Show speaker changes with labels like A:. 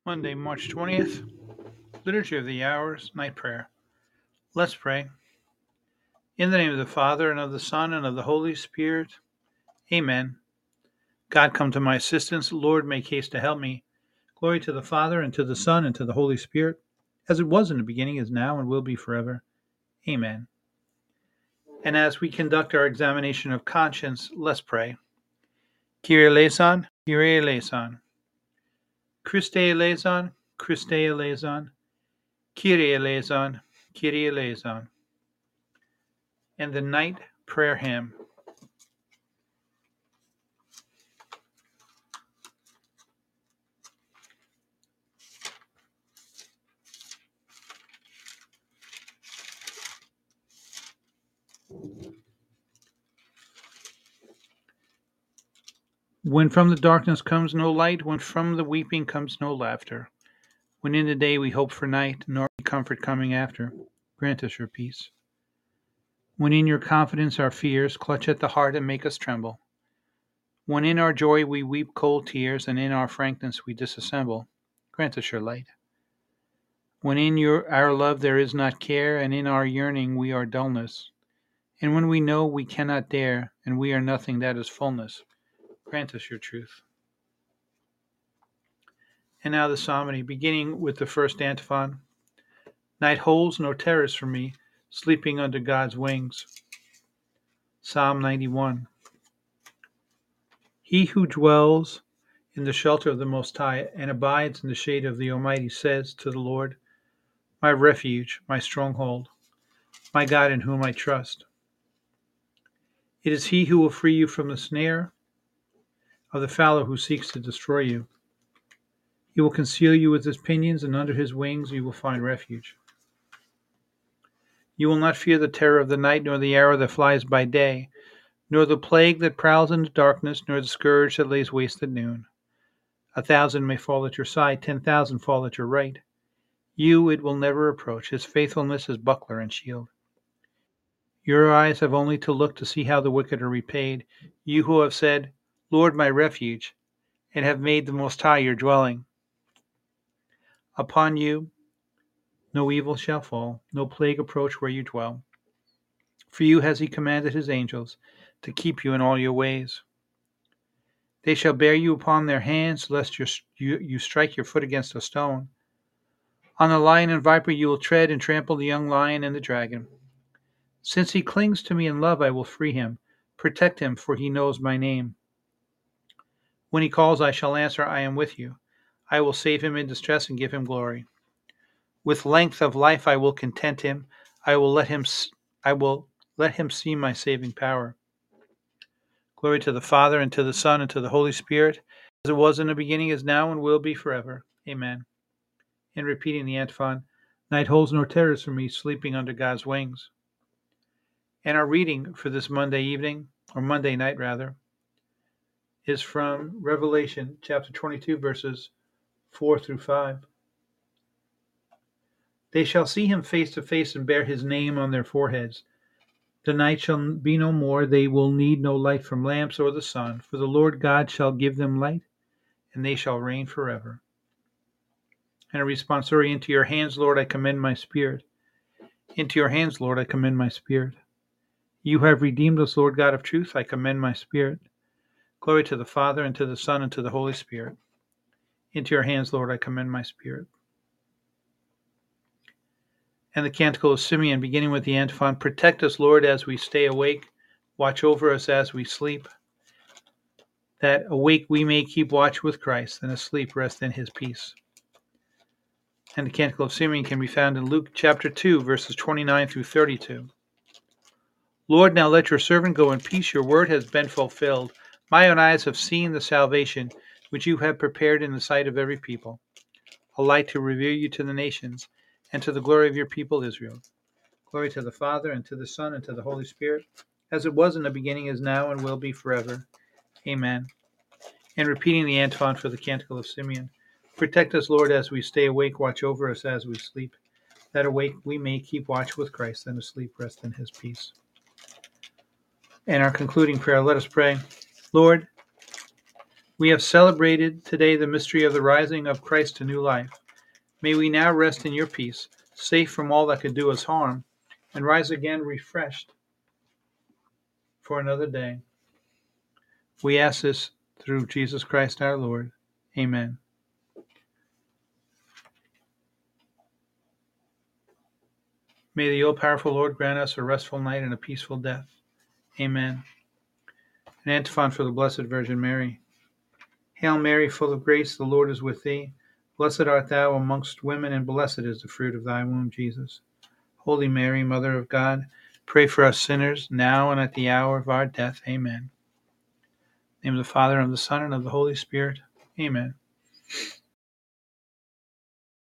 A: Monday, March 20th, Liturgy of the Hours, Night Prayer. Let's pray. In the name of the Father, and of the Son, and of the Holy Spirit. Amen. God, come to my assistance. Lord, make haste to help me. Glory to the Father, and to the Son, and to the Holy Spirit, as it was in the beginning, is now, and will be forever. Amen. And as we conduct our examination of conscience, let's pray. Kyrie eleison, Kyrie eleison. Christe eleison, Christe eleison. Kyrie eleison, Kyrie eleison. And the Night Prayer Hymn. When from the darkness comes no light, when from the weeping comes no laughter, when in the day we hope for night, nor comfort coming after, grant us your peace. When in your confidence our fears clutch at the heart and make us tremble, when in our joy we weep cold tears, and in our frankness we disassemble, grant us your light. When in our love there is not care, and in our yearning we are dullness, and when we know we cannot dare, and we are nothing that is fullness, grant us your truth. And now the psalmody, beginning with the first antiphon. Night holds no terrors for me, sleeping under God's wings. Psalm 91. He who dwells in the shelter of the Most High and abides in the shade of the Almighty says to the Lord, my refuge, my stronghold, my God in whom I trust. It is he who will free you from the snare of the fowler who seeks to destroy you. He will conceal you with his pinions, and under his wings you will find refuge. You will not fear the terror of the night, nor the arrow that flies by day, nor the plague that prowls in the darkness, nor the scourge that lays waste at noon. 1,000 may fall at your side, 10,000 fall at your right. You it will never approach. His faithfulness is buckler and shield. Your eyes have only to look to see how the wicked are repaid. You who have said, Lord, my refuge, and have made the Most High your dwelling. Upon you no evil shall fall, no plague approach where you dwell. For you has he commanded his angels to keep you in all your ways. They shall bear you upon their hands, lest you strike your foot against a stone. On the lion and viper you will tread, and trample the young lion and the dragon. Since he clings to me in love, I will free him, protect him, for he knows my name. When he calls, I shall answer, I am with you. I will save him in distress and give him glory. With length of life I will content him. I will let him see my saving power. Glory to the Father, and to the Son, and to the Holy Spirit, as it was in the beginning, is now, and will be forever. Amen. In repeating the antiphon, night holds no terrors for me, sleeping under God's wings. And our reading for this Monday evening, or Monday night rather, is from Revelation chapter 22, verses 4 through 5. They shall see him face to face and bear his name on their foreheads. The night shall be no more. They will need no light from lamps or the sun, for the Lord God shall give them light, and they shall reign forever. And a responsorial, into your hands, Lord, I commend my spirit. Into your hands, Lord, I commend my spirit. You have redeemed us, Lord God of truth. I commend my spirit. Glory to the Father, and to the Son, and to the Holy Spirit. Into your hands, Lord, I commend my spirit. And the Canticle of Simeon, beginning with the antiphon, protect us, Lord, as we stay awake. Watch over us as we sleep. That awake we may keep watch with Christ, and asleep rest in his peace. And the Canticle of Simeon can be found in Luke chapter 2, verses 29 through 32. Lord, now let your servant go in peace. Your word has been fulfilled. My own eyes have seen the salvation which you have prepared in the sight of every people, a light to reveal you to the nations, and to the glory of your people Israel. Glory to the Father, and to the Son, and to the Holy Spirit, as it was in the beginning, is now, and will be forever. Amen. And repeating the antiphon for the Canticle of Simeon, protect us, Lord, as we stay awake. Watch over us as we sleep. That awake we may keep watch with Christ, and asleep rest in his peace. And our concluding prayer, let us pray. Lord, We have celebrated today the mystery of the rising of Christ to new life. May we now rest in your peace, safe from all that could do us harm, and rise again refreshed for another day. We ask this through Jesus Christ our Lord. Amen. May the all-powerful Lord grant us a restful night and a peaceful death. Amen. An antiphon for the Blessed Virgin Mary. Hail Mary, full of grace, the Lord is with thee. Blessed art thou amongst women, and blessed is the fruit of thy womb, Jesus. Holy Mary, Mother of God, pray for us sinners, now and at the hour of our death. Amen. In the name of the Father, and of the Son, and of the Holy Spirit. Amen.